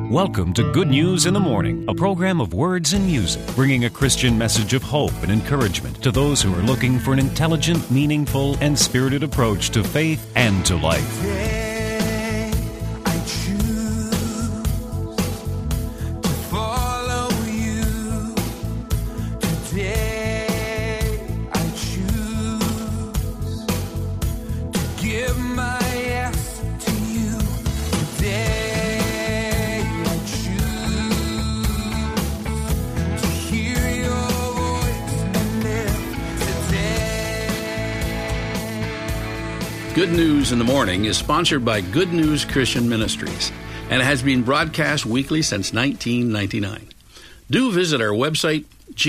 Welcome to Good News in the Morning, a program of words and music, bringing a Christian message of hope and encouragement to those who are looking for an intelligent, meaningful, and spirited approach to faith and to life. Today, I choose to follow you. Today, I choose to give my yes to you. Today, Good News in the Morning is sponsored by Good News Christian Ministries, and it has been broadcast weekly since 1999. Do visit our website,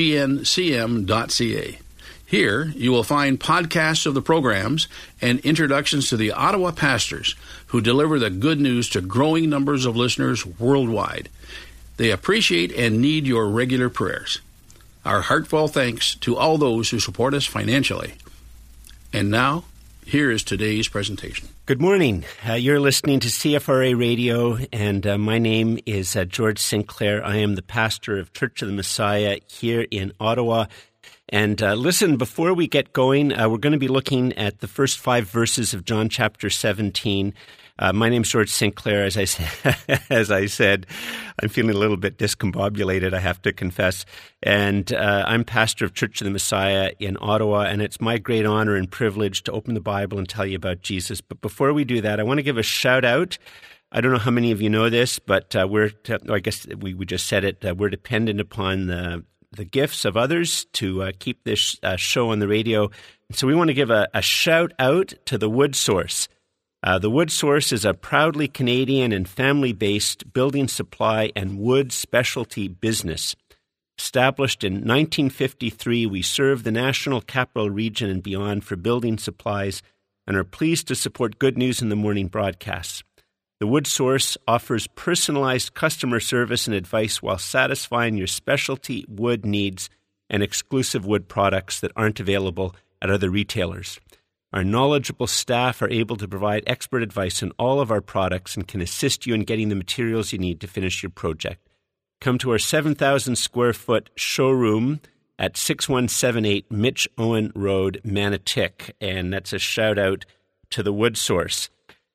gncm.ca. Here, you will find podcasts of the programs and introductions to the Ottawa pastors who deliver the good news to growing numbers of listeners worldwide. They appreciate and need your regular prayers. Our heartfelt thanks to all those who support us financially. And now, here is today's presentation. Good morning. You're listening to CFRA Radio, and my name is George Sinclair. I am the pastor of Church of the Messiah here in Ottawa. And listen, before we get going, we're going to be looking at the first 5 verses of John chapter 17. My name's George Sinclair. As I said, I'm feeling a little bit discombobulated, I have to confess. And I'm pastor of Church of the Messiah in Ottawa, and it's my great honor and privilege to open the Bible and tell you about Jesus. But before we do that, I want to give a shout out. I don't know how many of you know this, but I guess we just said it. We're dependent upon the gifts of others to keep this show on the radio. So we want to give a shout out to the Wood Source. The Wood Source is a proudly Canadian and family-based building supply and wood specialty business. Established in 1953, we serve the National Capital Region and beyond for building supplies and are pleased to support Good News in the Morning broadcasts. The Wood Source offers personalized customer service and advice while satisfying your specialty wood needs and exclusive wood products that aren't available at other retailers. Our knowledgeable staff are able to provide expert advice on all of our products and can assist you in getting the materials you need to finish your project. Come to our 7,000 square foot showroom at 6178 Mitch Owen Road, Manotick, and that's a shout out to the Wood Source.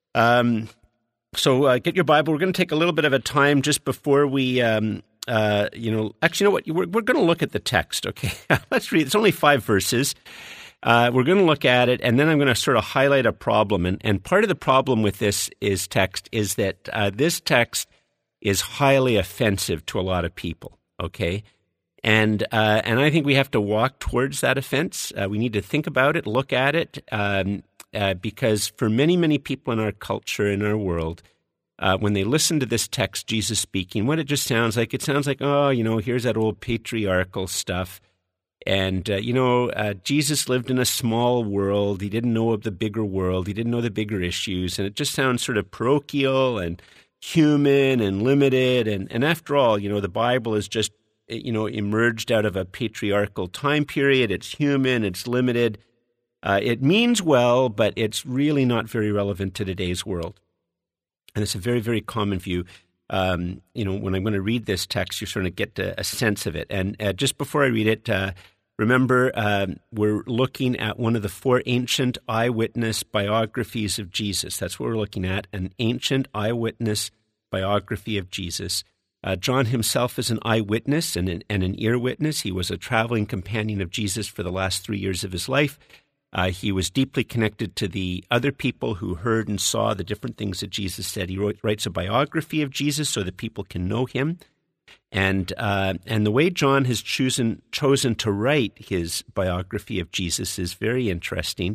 So get your Bible. We're going to take a little bit of a time just before we, actually, you know what? We're going to look at the text, okay? Let's read. It's only 5 verses. We're going to look at it, and then I'm going to sort of highlight a problem. And part of the problem with this text is that this text is highly offensive to a lot of people, okay? And I think we have to walk towards that offense. We need to think about it, look at it, because for many, many people in our culture, in our world, when they listen to this text, Jesus speaking, what it sounds like, oh, here's that old patriarchal stuff. And, Jesus lived in a small world. He didn't know of the bigger world. He didn't know the bigger issues. And it just sounds sort of parochial and human and limited. And after all, the Bible is just, emerged out of a patriarchal time period. It's human. It's limited. It means well, but it's really not very relevant to today's world. And it's a very, very common view. When I'm going to read this text, you sort of get a sense of it. And just before I read it, remember, we're looking at one of the 4 ancient eyewitness biographies of Jesus. That's what we're looking at, an ancient eyewitness biography of Jesus. John himself is an eyewitness and an ear witness. He was a traveling companion of Jesus for the last 3 years of his life. He was deeply connected to the other people who heard and saw the different things that Jesus said. He writes a biography of Jesus so that people can know him. And the way John has chosen to write his biography of Jesus is very interesting.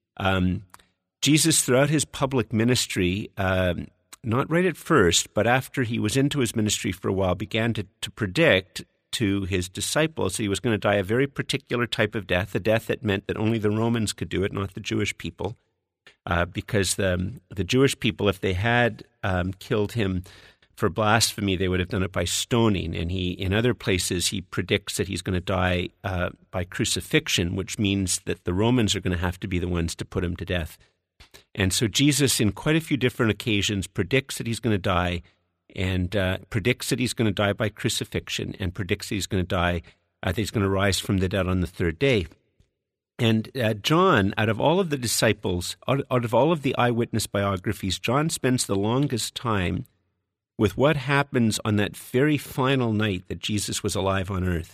Jesus, throughout his public ministry, not right at first, but after he was into his ministry for a while, began to predict to his disciples that he was going to die a very particular type of death, a death that meant that only the Romans could do it, not the Jewish people, because the Jewish people, if they had killed him for blasphemy, they would have done it by stoning. And in other places, he predicts that he's going to die by crucifixion, which means that the Romans are going to have to be the ones to put him to death. And so Jesus, in quite a few different occasions, predicts that he's going to die and predicts that he's going to die by crucifixion, and predicts that he's going to die, that he's going to rise from the dead on the third day. And John, out of all of the disciples, out of all of the eyewitness biographies, John spends the longest time with what happens on that very final night that Jesus was alive on earth.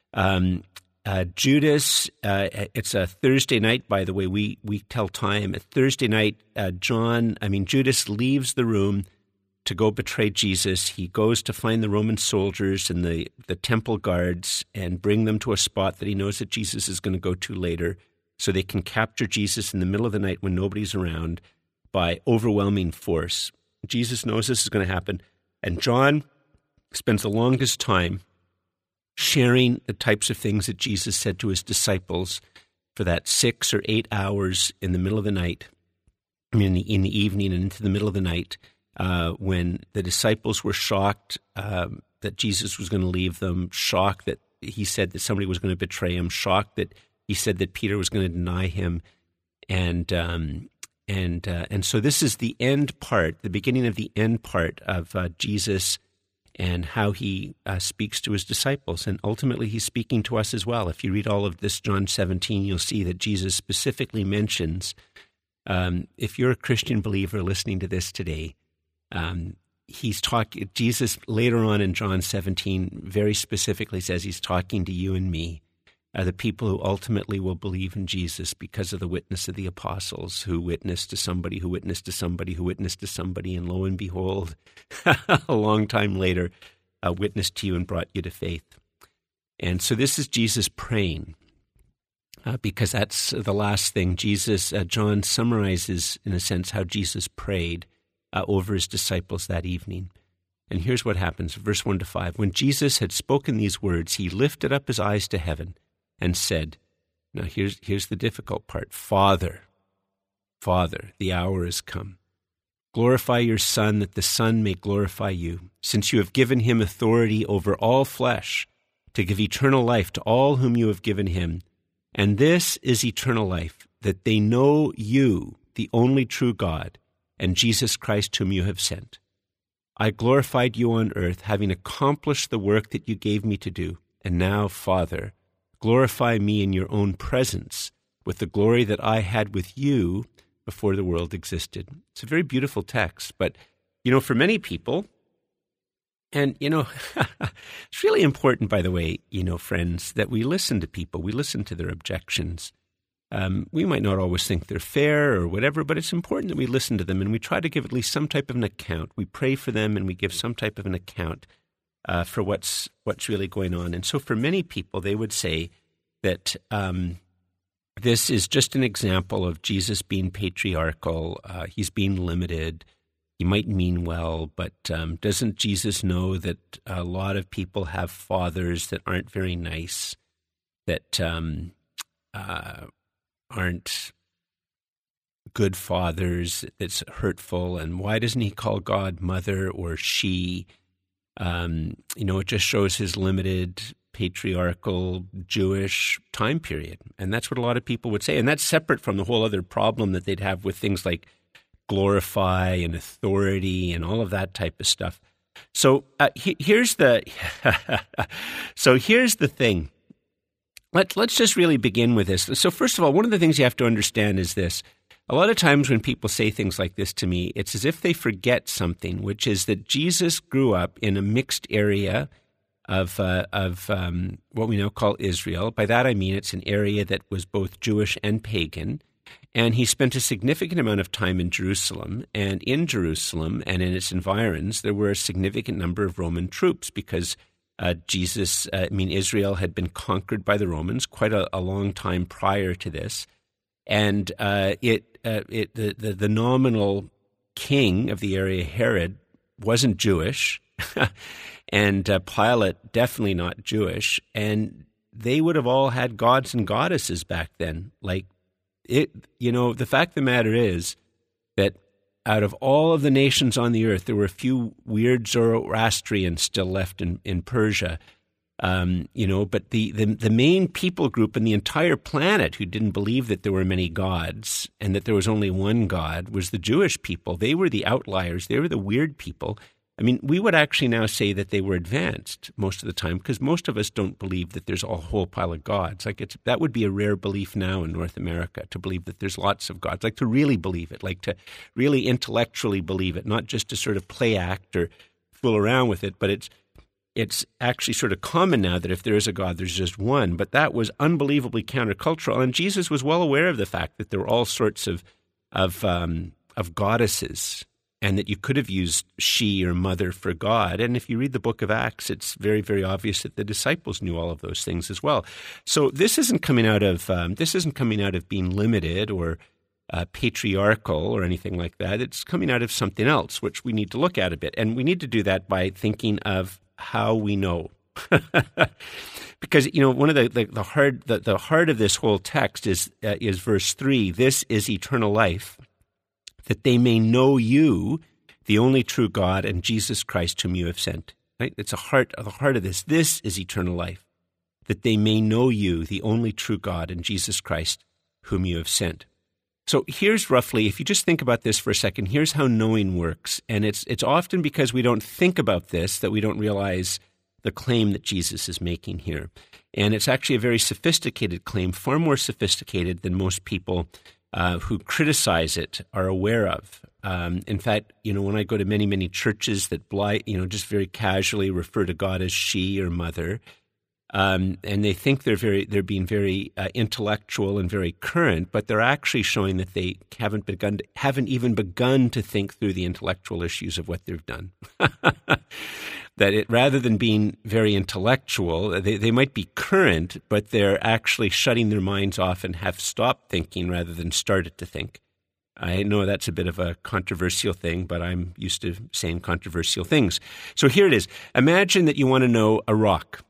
Judas, it's a Thursday night, by the way, we tell time. At Thursday night, Judas leaves the room to go betray Jesus. He goes to find the Roman soldiers and the temple guards and bring them to a spot that he knows that Jesus is going to go to later, so they can capture Jesus in the middle of the night when nobody's around by overwhelming force. Jesus knows this is going to happen, and John spends the longest time sharing the types of things that Jesus said to his disciples for that 6 or 8 hours in the middle of the night, in the evening and into the middle of the night, when the disciples were shocked that Jesus was going to leave them, shocked that he said that somebody was going to betray him, shocked that he said that Peter was going to deny him, and so this is the end part, the beginning of the end part of Jesus and how he speaks to his disciples, and ultimately he's speaking to us as well. If you read all of this, John 17, you'll see that Jesus specifically mentions, if you're a Christian believer listening to this today, Jesus later on in John 17 very specifically says he's talking to you and me, the people who ultimately will believe in Jesus because of the witness of the apostles, who witnessed to somebody, who witnessed to somebody, who witnessed to somebody, and lo and behold, a long time later, witnessed to you and brought you to faith. And so this is Jesus praying, because that's the last thing. John summarizes, in a sense, how Jesus prayed over his disciples that evening. And here's what happens, verse 1-5. When Jesus had spoken these words, he lifted up his eyes to heaven and said, now here's the difficult part, Father, the hour has come. Glorify your Son, that the Son may glorify you, since you have given him authority over all flesh, to give eternal life to all whom you have given him. And this is eternal life, that they know you, the only true God, and Jesus Christ whom you have sent. I glorified you on earth, having accomplished the work that you gave me to do. And now, Father, glorify me in your own presence with the glory that I had with you before the world existed. It's a very beautiful text, but, for many people, and, it's really important, by the way, friends, that we listen to people, we listen to their objections. We might not always think they're fair or whatever, but it's important that we listen to them and we try to give at least some type of an account. We pray for them and we give some type of an account for what's really going on. And so for many people, they would say that this is just an example of Jesus being patriarchal. He's being limited. He might mean well, but doesn't Jesus know that a lot of people have fathers that aren't very nice, that aren't good fathers, that's hurtful? And why doesn't he call God mother or she? It just shows his limited patriarchal Jewish time period. And that's what a lot of people would say. And that's separate from the whole other problem that they'd have with things like glorify and authority and all of that type of stuff. So here's the thing. Let's just really begin with this. So first of all, one of the things you have to understand is this. A lot of times when people say things like this to me, it's as if they forget something, which is that Jesus grew up in a mixed area of what we now call Israel. By that I mean it's an area that was both Jewish and pagan. And he spent a significant amount of time in Jerusalem. And in Jerusalem and in its environs, there were a significant number of Roman troops because Israel had been conquered by the Romans quite a long time prior to this. And the nominal king of the area, Herod, wasn't Jewish, and Pilate definitely not Jewish, and they would have all had gods and goddesses back then. The fact of the matter is that out of all of the nations on the earth, there were a few weird Zoroastrians still left in Persia. But the main people group in the entire planet who didn't believe that there were many gods and that there was only one God was the Jewish people. They were the outliers. They were the weird people. I mean, we would actually now say that they were advanced most of the time, because most of us don't believe that there's a whole pile of gods. That would be a rare belief now in North America, to believe that there's lots of gods, like to really believe it, like to really intellectually believe it, not just to sort of play act or fool around with it, but it's actually sort of common now that if there is a God, there's just one. But that was unbelievably countercultural, and Jesus was well aware of the fact that there were all sorts of goddesses, and that you could have used she or mother for God. And if you read the book of Acts, it's very, very obvious that the disciples knew all of those things as well. So this isn't coming out of being limited or patriarchal or anything like that. It's coming out of something else, which we need to look at a bit. And we need to do that by thinking of how we know. Because, one of the heart of this whole text is verse 3, "This is eternal life, that they may know you, the only true God, and Jesus Christ whom you have sent." Right? It's the heart of this. This is eternal life, that they may know you, the only true God, and Jesus Christ whom you have sent. So here's roughly, if you just think about this for a second, here's how knowing works. And it's often because we don't think about this that we don't realize the claim that Jesus is making here. And it's actually a very sophisticated claim, far more sophisticated than most people who criticize it are aware of. In fact, when I go to many, many churches that just very casually refer to God as she or mother, and they think they're being very intellectual and very current, but they're actually showing that they haven't even begun to think through the intellectual issues of what they've done. That rather than being very intellectual, they might be current, but they're actually shutting their minds off and have stopped thinking rather than started to think. I know that's a bit of a controversial thing, but I'm used to saying controversial things. So here it is. Imagine that you want to know a rock.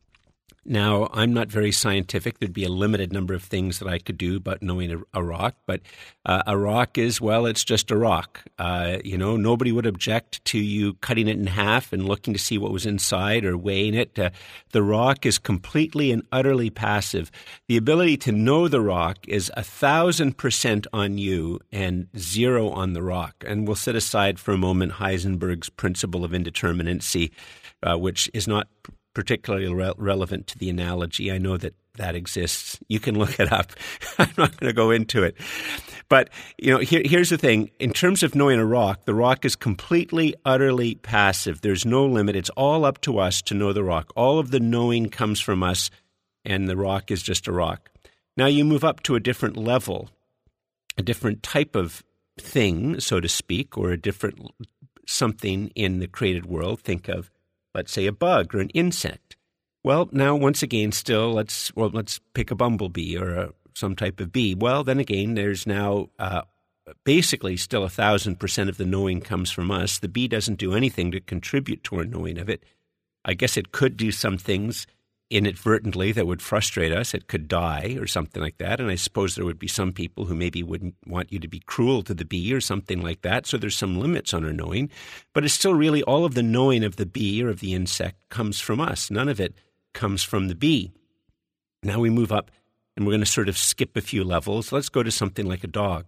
Now, I'm not very scientific. There'd be a limited number of things that I could do about knowing a rock, but a rock is, it's just a rock. Nobody would object to you cutting it in half and looking to see what was inside or weighing it. The rock is completely and utterly passive. The ability to know the rock is 1,000% on you and 0 on the rock. And we'll set aside for a moment Heisenberg's principle of indeterminacy, which is not particularly relevant to the analogy. I know that exists. You can look it up. I'm not going to go into it. But, here's the thing. In terms of knowing a rock, the rock is completely, utterly passive. There's no limit. It's all up to us to know the rock. All of the knowing comes from us, and the rock is just a rock. Now you move up to a different level, a different type of thing, so to speak, or a different something in the created world. Think of, let's say, a bug or an insect. Well, now, once again, still, let's pick a bumblebee or some type of bee. Well, then again, there's now basically still 1,000% of the knowing comes from us. The bee doesn't do anything to contribute to our knowing of it. I guess it could do some things inadvertently that would frustrate us. It could die or something like that. And I suppose there would be some people who maybe wouldn't want you to be cruel to the bee or something like that. So there's some limits on our knowing. But it's still really all of the knowing of the bee or of the insect comes from us. None of it comes from the bee. Now we move up and we're going to sort of skip a few levels. Let's go to something like a dog.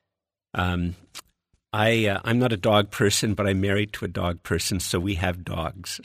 I'm not a dog person, but I'm married to a dog person, so we have dogs.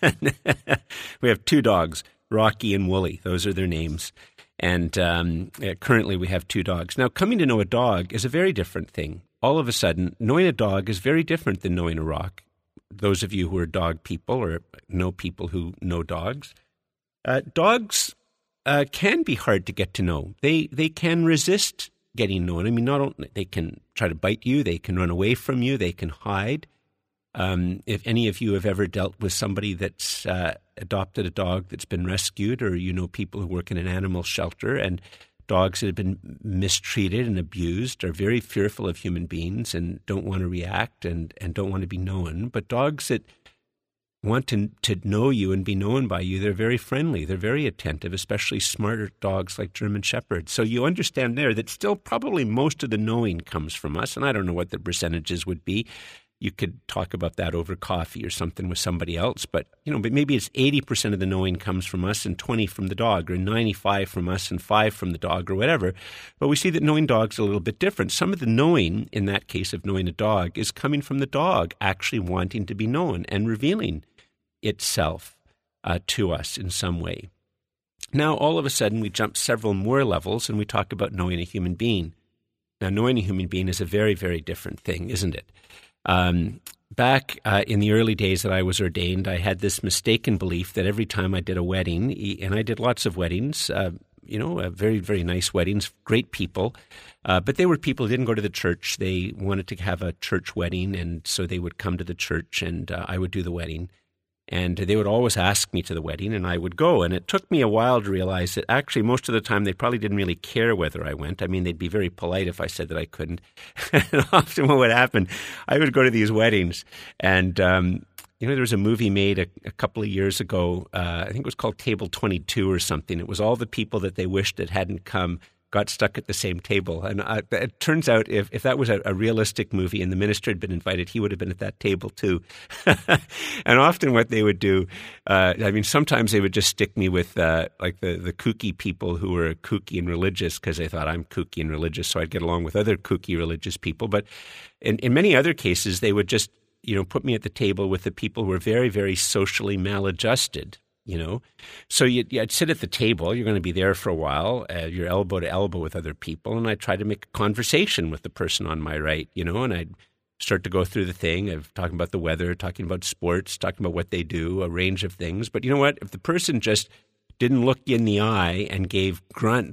We have 2 dogs, Rocky and Wooly. Those are their names. And currently we have 2 dogs. Now, coming to know a dog is a very different thing. All of a sudden, knowing a dog is very different than knowing a rock. Those of you who are dog people or know people who know dogs, dogs can be hard to get to know. They can resist getting known. I mean, not only they can try to bite you, they can run away from you, they can hide. If any of you have ever dealt with somebody that's adopted a dog that's been rescued, or people who work in an animal shelter, and dogs that have been mistreated and abused are very fearful of human beings and don't want to react and don't want to be known. But dogs that want to know you and be known by you, they're very friendly. They're very attentive, especially smarter dogs like German Shepherds. So you understand there that still probably most of the knowing comes from us, and I don't know what the percentages would be. you could talk about that over coffee or something with somebody else. But, but maybe it's 80% of the knowing comes from us and 20 from the dog, or 95 from us and 5 from the dog, or whatever. But we see that knowing dogs are a little bit different. Some of the knowing, in that case of knowing a dog, is coming from the dog actually wanting to be known and revealing itself to us in some way. Now, all of a sudden, we jump several more levels and we talk about knowing a human being. Now, knowing a human being is a very, very different thing, isn't it? Back in the early days that I was ordained, I had this mistaken belief that every time I did a wedding, and I did lots of weddings, very, very nice weddings, great people, but they were people who didn't go to the church. They wanted to have a church wedding, and so they would come to the church, and I would do the wedding. And they would always ask me to the wedding, and I would go. And it took me a while to realize that actually most of the time they probably didn't really care whether I went. I mean, they'd be very polite if I said that I couldn't. And often what would happen, I would go to these weddings, and there was a movie made a couple of years ago. I think it was called Table 22 or something. It was all the people that they wished that hadn't come got stuck at the same table. And it turns out if that was a realistic movie and the minister had been invited, he would have been at that table too. And often what they would do, sometimes they would just stick me with like the kooky people who were kooky and religious because they thought I'm kooky and religious, so I'd get along with other kooky religious people. But in many other cases, they would just put me at the table with the people who were very, very socially maladjusted. So I'd sit at the table. You're going to be there for a while. You're elbow to elbow with other people. And I'd try to make a conversation with the person on my right, and I'd start to go through the thing of talking about the weather, talking about sports, talking about what they do, a range of things. But you know what? If the person just didn't look you in the eye and gave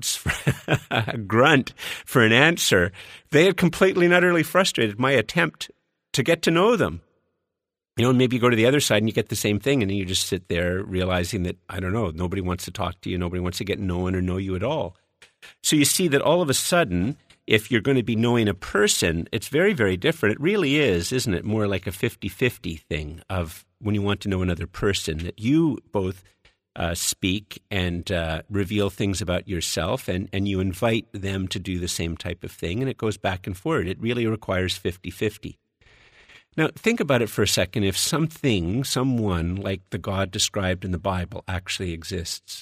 a grunt for an answer, they had completely and utterly frustrated my attempt to get to know them. And maybe you go to the other side and you get the same thing, and then you just sit there realizing that, I don't know, nobody wants to talk to you, nobody wants to get known or know you at all. So you see that all of a sudden, if you're going to be knowing a person, it's very, very different. It really is, isn't it, more like a 50-50 thing of when you want to know another person, that you both speak and reveal things about yourself, and you invite them to do the same type of thing, and it goes back and forward. It really requires 50-50. Now, think about it for a second. If someone like the God described in the Bible actually exists,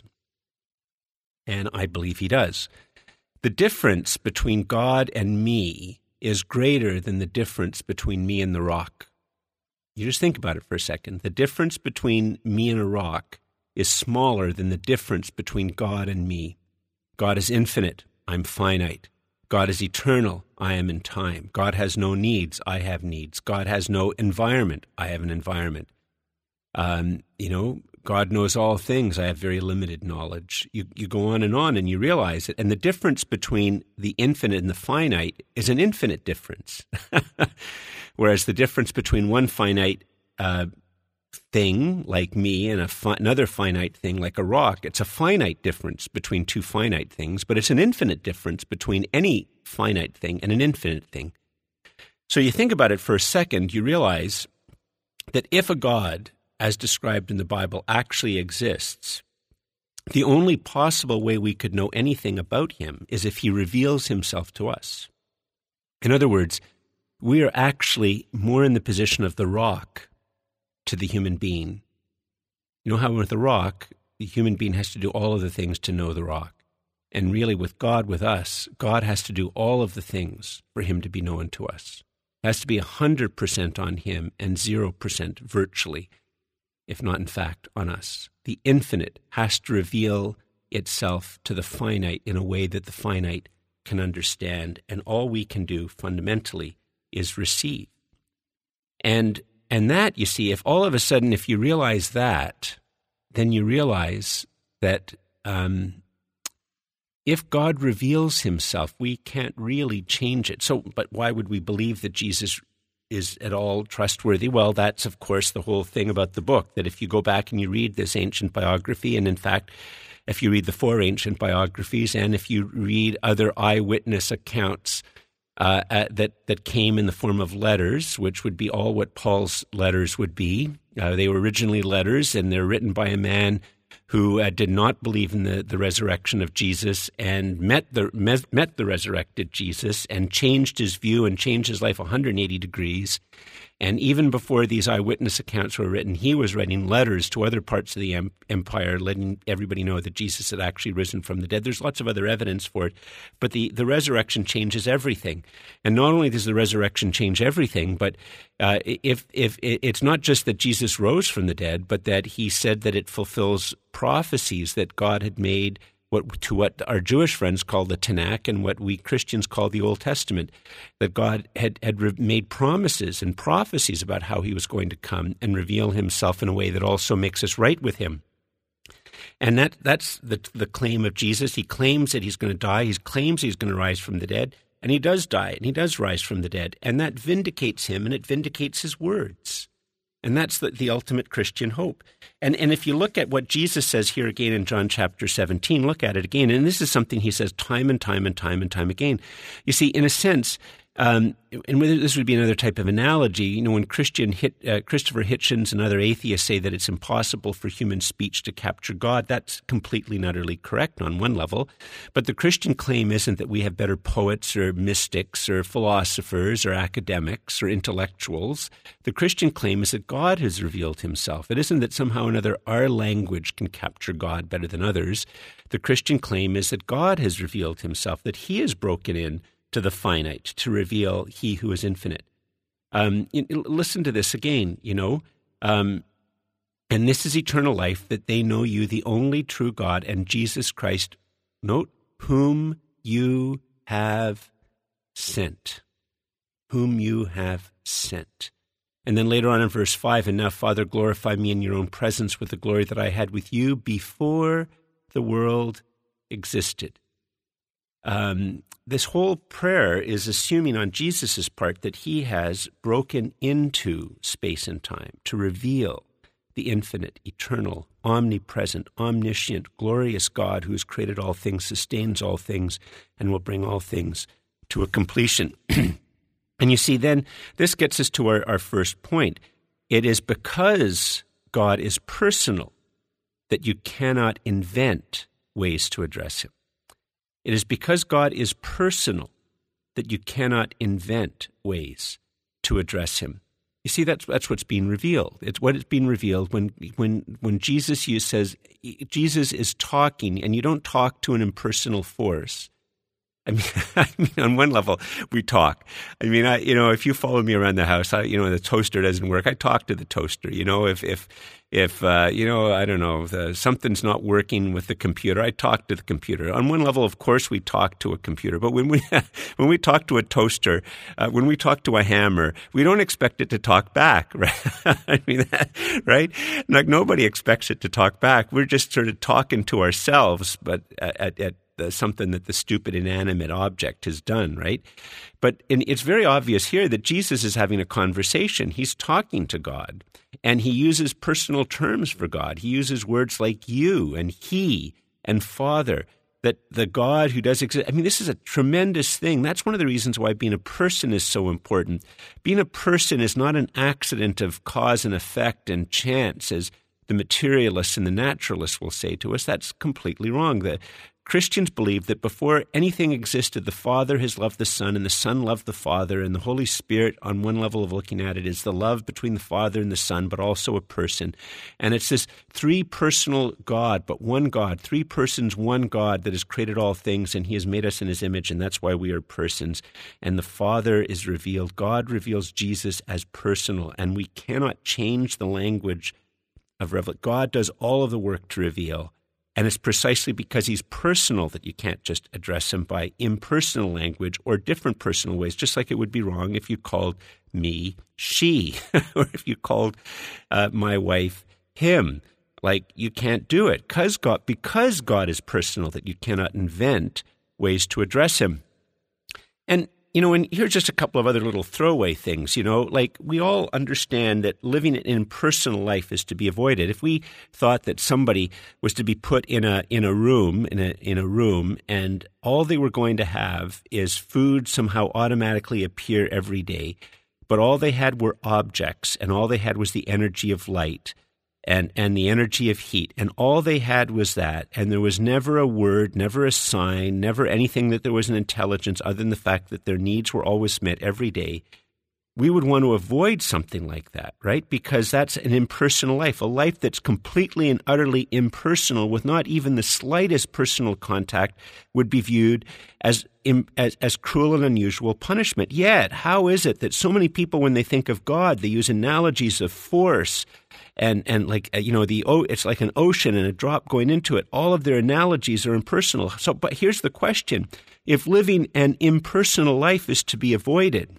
and I believe he does, the difference between God and me is greater than the difference between me and the rock. You just think about it for a second. The difference between me and a rock is smaller than the difference between God and me. God is infinite. I'm finite. God is eternal. I am in time. God has no needs. I have needs. God has no environment. I have an environment. God knows all things. I have very limited knowledge. You go on and you realize it. And the difference between the infinite and the finite is an infinite difference. Whereas the difference between one finite thing like me and another finite thing like a rock, it's a finite difference between two finite things, but it's an infinite difference between any finite thing and an infinite thing. So you think about it for a second, you realize that if a God, as described in the Bible, actually exists, the only possible way we could know anything about him is if he reveals himself to us. In other words, we are actually more in the position of the rock to the human being. You know how with the rock, the human being has to do all of the things to know the rock. And really with God, with us, God has to do all of the things for him to be known to us. It has to be 100% on him and 0% virtually, if not in fact on us. The infinite has to reveal itself to the finite in a way that the finite can understand. And all we can do fundamentally is receive. And that, you see, if all of a sudden, if you realize that, then you realize that if God reveals himself, we can't really change it. So, but why would we believe that Jesus is at all trustworthy? Well, that's, of course, the whole thing about the book, that if you go back and you read this ancient biography, and in fact, if you read the 4 ancient biographies, and if you read other eyewitness accounts that came in the form of letters, which would be all what Paul's letters would be. They were originally letters, and they're written by a man who did not believe in the resurrection of Jesus and met the resurrected Jesus and changed his view and changed his life 180 degrees. And even before these eyewitness accounts were written, he was writing letters to other parts of the empire, letting everybody know that Jesus had actually risen from the dead. There's lots of other evidence for it, but the resurrection changes everything. And not only does the resurrection change everything, but if it's not just that Jesus rose from the dead, but that he said that it fulfills prophecies that God had made what our Jewish friends call the Tanakh and what we Christians call the Old Testament, that God had made promises and prophecies about how he was going to come and reveal himself in a way that also makes us right with him. And that's the claim of Jesus. He claims that he's going to die. He claims he's going to rise from the dead. And he does die, and he does rise from the dead. And that vindicates him, and it vindicates his words. And that's the ultimate Christian hope. And if you look at what Jesus says here again in John chapter 17, look at it again. And this is something he says time and time and time and time again. You see, in a sense, and whether this would be another type of analogy, when Christopher Hitchens and other atheists say that it's impossible for human speech to capture God, that's completely and utterly correct on one level. But the Christian claim isn't that we have better poets or mystics or philosophers or academics or intellectuals. The Christian claim is that God has revealed himself. It isn't that somehow or another our language can capture God better than others. The Christian claim is that God has revealed himself, that he has broken in to the finite, to reveal he who is infinite. Listen to this again, and this is eternal life, that they know you, the only true God, and Jesus Christ, note, whom you have sent. Whom you have sent. And then later on in verse 5, and now, Father, glorify me in your own presence with the glory that I had with you before the world existed. This whole prayer is assuming on Jesus' part that he has broken into space and time to reveal the infinite, eternal, omnipresent, omniscient, glorious God who has created all things, sustains all things, and will bring all things to a completion. And you see, then this gets us to our first point. It is because God is personal that you cannot invent ways to address him. It is because God is personal that you cannot invent ways to address him. You see, that's what's being revealed. It's what is being revealed when Jesus says Jesus is talking, and you don't talk to an impersonal force. I mean, on one level, we talk. I mean, if you follow me around the house, the toaster doesn't work. I talk to the toaster. If I don't know, something's not working with the computer, I talk to the computer. On one level, of course, we talk to a computer. But when we talk to a toaster, when we talk to a hammer, we don't expect it to talk back, right? Right? Like nobody expects it to talk back. We're just sort of talking to ourselves, but at something that the stupid inanimate object has done, right? But it's very obvious here that Jesus is having a conversation. He's talking to God, and he uses personal terms for God. He uses words like you and he and Father, that the God who does exist. I mean, this is a tremendous thing. That's one of the reasons why being a person is so important. Being a person is not an accident of cause and effect and chance, as the materialists and the naturalists will say to us. That's completely wrong. The Christians believe that before anything existed, the Father has loved the Son, and the Son loved the Father, and the Holy Spirit, on one level of looking at it, is the love between the Father and the Son, but also a person. And it's this three-personal God, but one God, three persons, one God that has created all things, and he has made us in his image, and that's why we are persons. And the Father is revealed. God reveals Jesus as personal, and we cannot change the language of revelation. God does all of the work to reveal. And it's precisely because he's personal that you can't just address him by impersonal language or different personal ways, just like it would be wrong if you called me she, or if you called my wife him. Like, you can't do it because God is personal, that you cannot invent ways to address him. And and here's just a couple of other little throwaway things, like we all understand that living an impersonal life is to be avoided. If we thought that somebody was to be put in a room, and all they were going to have is food somehow automatically appear every day, but all they had were objects, and all they had was the energy of light and the energy of heat, and all they had was that, and there was never a word, never a sign, never anything that there was an intelligence other than the fact that their needs were always met every day, we would want to avoid something like that, right? Because that's an impersonal life, a life that's completely and utterly impersonal with not even the slightest personal contact would be viewed as cruel and unusual punishment. Yet, how is it that so many people, when they think of God, they use analogies of force and like, it's like an ocean and a drop going into it. All of their analogies are impersonal. So, but here's the question. If living an impersonal life is to be avoided,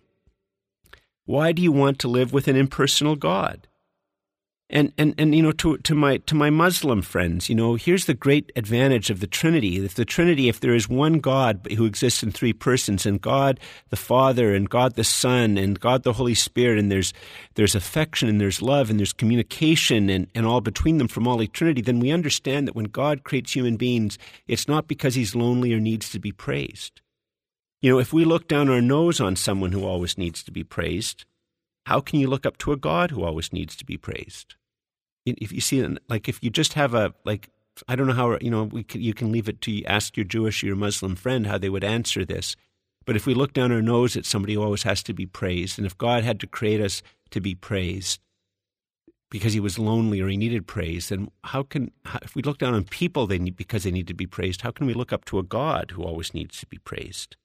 why do you want to live with an impersonal God? And to my Muslim friends, here's the great advantage of the Trinity. If there is one God who exists in three persons, and God the Father, and God the Son, and God the Holy Spirit, and there's affection, and there's love, and there's communication, and all between them from all eternity, then we understand that when God creates human beings, it's not because he's lonely or needs to be praised. If we look down our nose on someone who always needs to be praised, how can you look up to a God who always needs to be praised? If you see, if you just have I don't know how, you can leave it to ask your Jewish or your Muslim friend how they would answer this. But if we look down our nose at somebody who always has to be praised, and if God had to create us to be praised because he was lonely or he needed praise, then if we look down on people because they need to be praised, how can we look up to a God who always needs to be praised?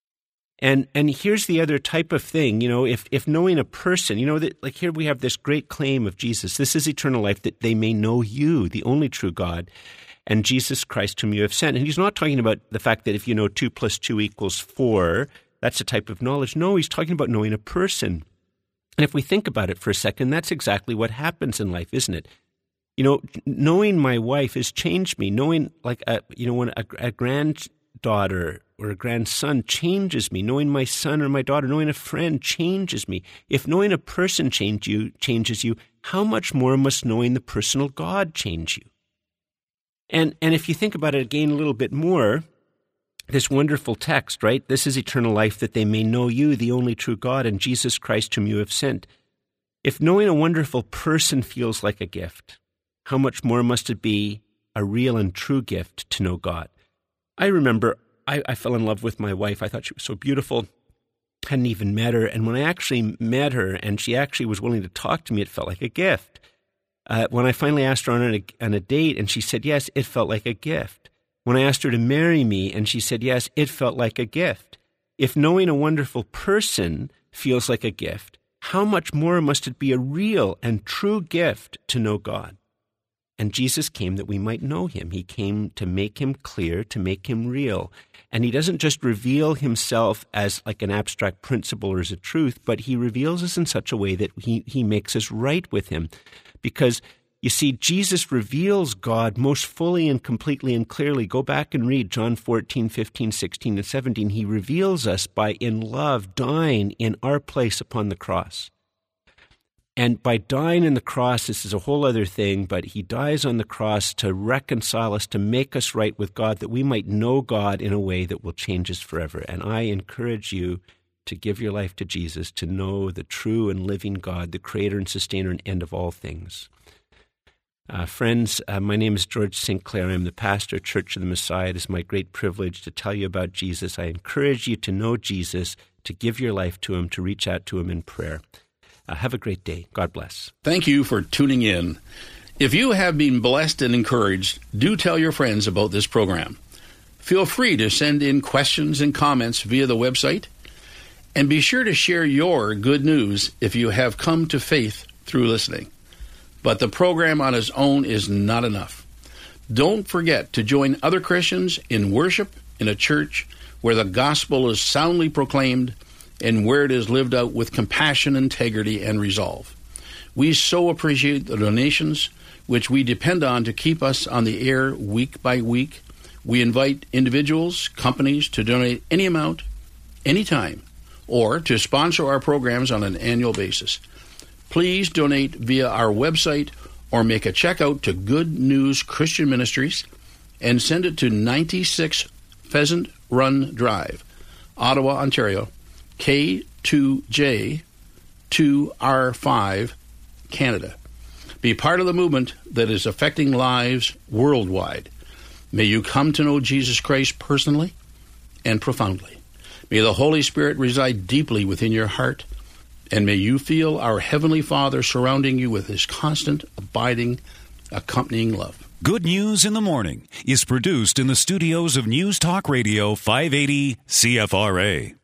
And here's the other type of thing, if knowing a person, that here we have this great claim of Jesus, this is eternal life, that they may know you, the only true God, and Jesus Christ whom you have sent. And he's not talking about the fact that if 2 + 2 = 4, that's a type of knowledge. No, he's talking about knowing a person. And if we think about it for a second, that's exactly what happens in life, isn't it? Knowing my wife has changed me. Knowing when a granddaughter or a grandson changes me. Knowing my son or my daughter, knowing a friend changes me. If knowing a person changes you, how much more must knowing the personal God change you? And if you think about it again a little bit more, this wonderful text, right? This is eternal life, that they may know you, the only true God, and Jesus Christ whom you have sent. If knowing a wonderful person feels like a gift, how much more must it be a real and true gift to know God? I remember I fell in love with my wife. I thought she was so beautiful. Hadn't even met her. And when I actually met her and she actually was willing to talk to me, it felt like a gift. When I finally asked her on a date and she said yes, it felt like a gift. When I asked her to marry me and she said yes, it felt like a gift. If knowing a wonderful person feels like a gift, how much more must it be a real and true gift to know God? And Jesus came that we might know him. He came to make him clear, to make him real. And he doesn't just reveal himself as like an abstract principle or as a truth, but he reveals us in such a way that he makes us right with him. Because, you see, Jesus reveals God most fully and completely and clearly. Go back and read John 14, 15, 16, and 17. He reveals us by, in love, dying in our place upon the cross. And by dying on the cross, this is a whole other thing, but he dies on the cross to reconcile us, to make us right with God, that we might know God in a way that will change us forever. And I encourage you to give your life to Jesus, to know the true and living God, the creator and sustainer and end of all things. Friends, my name is George Sinclair. I'm the pastor of Church of the Messiah. It is my great privilege to tell you about Jesus. I encourage you to know Jesus, to give your life to him, to reach out to him in prayer. Have a great day. God bless. Thank you for tuning in. If you have been blessed and encouraged, do tell your friends about this program. Feel free to send in questions and comments via the website. And be sure to share your good news if you have come to faith through listening. But the program on its own is not enough. Don't forget to join other Christians in worship in a church where the gospel is soundly proclaimed and where it is lived out with compassion, integrity, and resolve. We so appreciate the donations which we depend on to keep us on the air week by week. We invite individuals, companies to donate any amount, anytime, or to sponsor our programs on an annual basis. Please donate via our website or make a check out to Good News Christian Ministries and send it to 96 Pheasant Run Drive, Ottawa, Ontario, K2J 2R5, Canada. Be part of the movement that is affecting lives worldwide. May you come to know Jesus Christ personally and profoundly. May the Holy Spirit reside deeply within your heart And may you feel our Heavenly Father surrounding you with His constant, abiding, accompanying love. Good News in the Morning is produced in the studios of News Talk Radio 580 CFRA.